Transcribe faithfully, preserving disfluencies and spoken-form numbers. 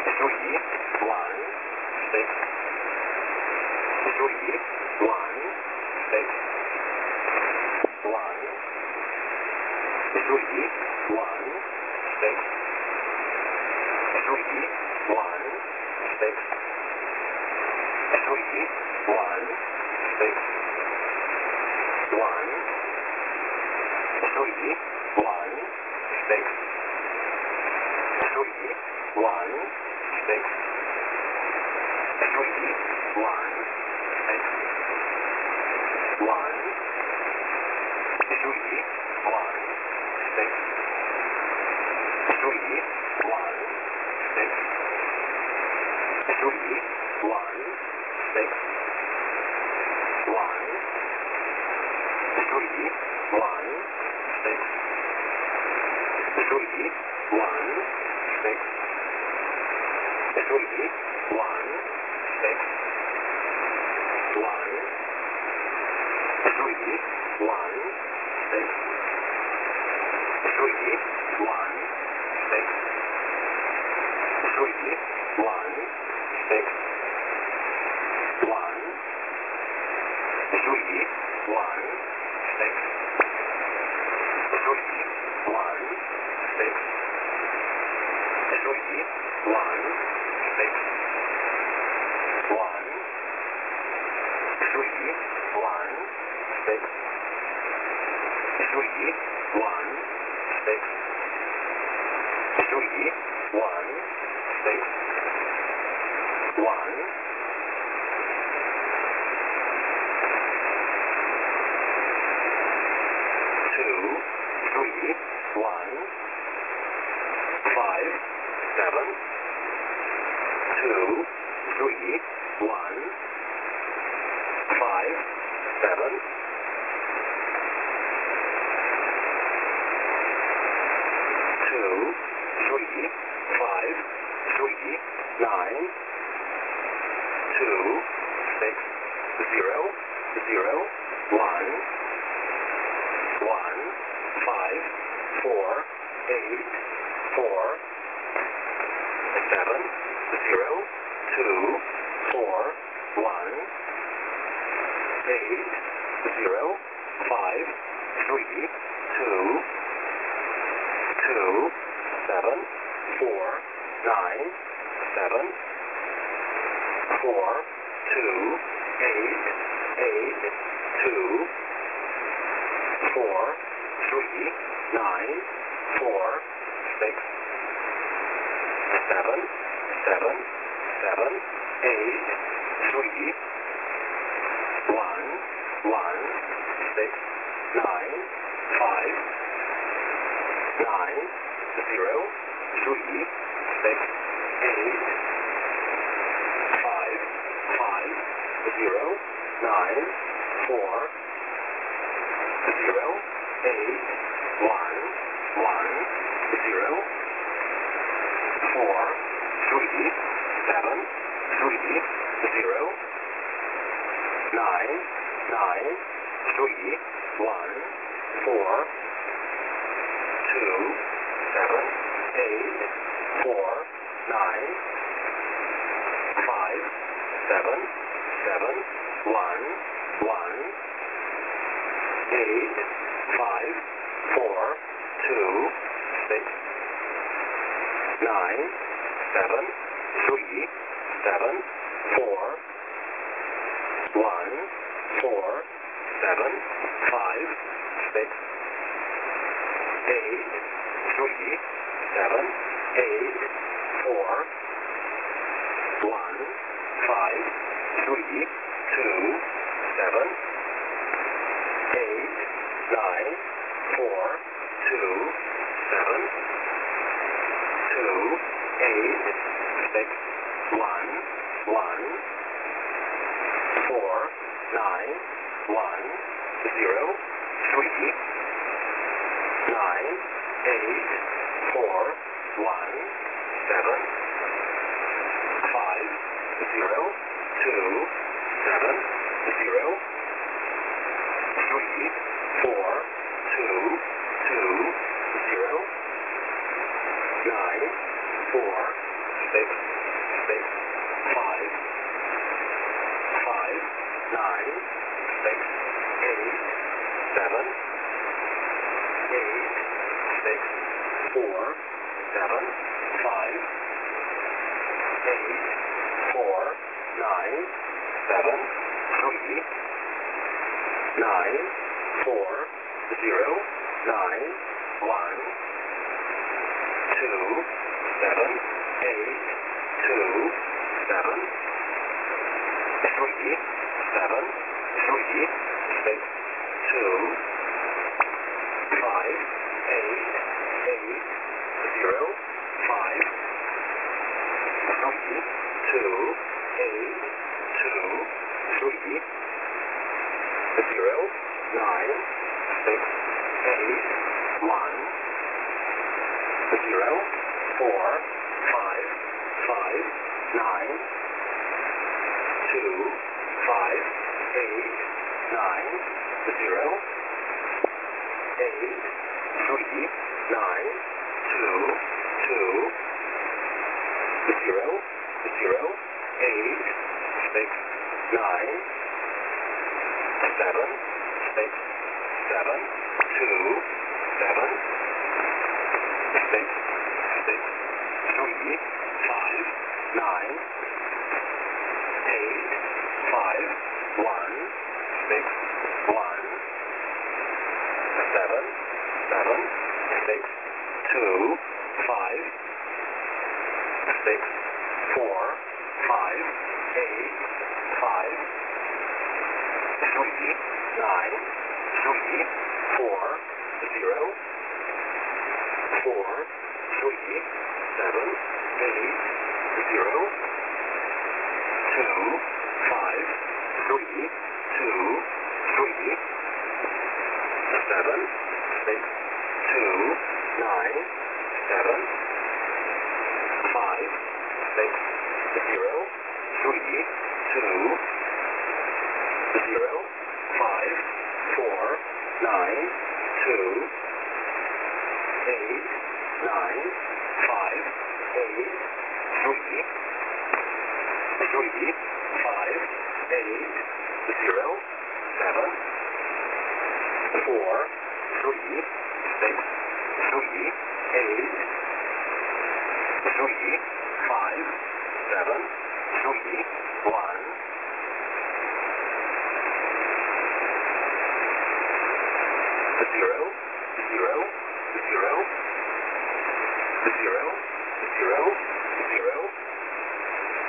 three, one, six, three, one, six, one, three, one, six, three, one, six, three, one, six, one, three, one, six, three, one, six, three, one, six, one, three, one, six, three, one, six, three, one, six, one, three, one, six, three, one, six, three, one, six, one, three, one, six, three, one, six, three, one, six, one, three, one, six, three, one, six, three, one, six, one, three, one, six, three, one, six, three, one, six, one, two, three, one, five, seven, two, three, one, five, seven, two, three, five, three, nine, two, six, zero, zero, one, one, five, four, eight, four, seven, zero, two, four, one, eight, zero, five, three, two, two, seven, four, nine, seven, four, two, eight, eight, two, four, three, nine, four, six, seven, seven, seven, eight, three, one, one, six, nine, five, nine, zero, three, six, eight, five, five, zero, nine, four, zero, eight, one, one, zero, four, three, seven, three, zero, nine, nine, three, one, four, two, seven, eight, four, nine, five, seven, seven, one, one, eight, five, four, two, six, nine, seven, three, seven, four, one, four, seven, five, six, eight, three, seven, eight, four, one, five, three, two, seven, eight, nine, four, two, seven, two, eight, six, one, one, four, nine, one, zero, three, nine, eight, four, one, seven, five, zero, two, seven, zero, three, four, two, two, zero, nine, four, six, six, five, five, nine, six, eight, seven, eight, six, four, seven, five, eight, four, nine, seven, three, nine, four, zero, nine, one, two, seven, eight, two, seven, three, seven, three, six, two, five, eight, eight, zero, five, three, two, eight, two, three, zero, nine, six, eight, one, zero, four, five, five, nine, two, five, eight, nine, zero, eight, three, nine, two, two, zero, zero, eight, six, nine, seven, six, seven, two, seven, six, six, three, five, nine, eight, five, one, six, one, seven, seven, six, two, five, six, four, five, eight, five, three, nine, three, four, zero, four, three, seven, eight, zero, two, five, three, two, three, seven, six, two, nine, seven, five, six, zero, three, two, zero, five, four, nine, two, eight, nine, five, eight, three, three, five, eight, zero, seven, four, three, six, three, eight, three, five, seven, three,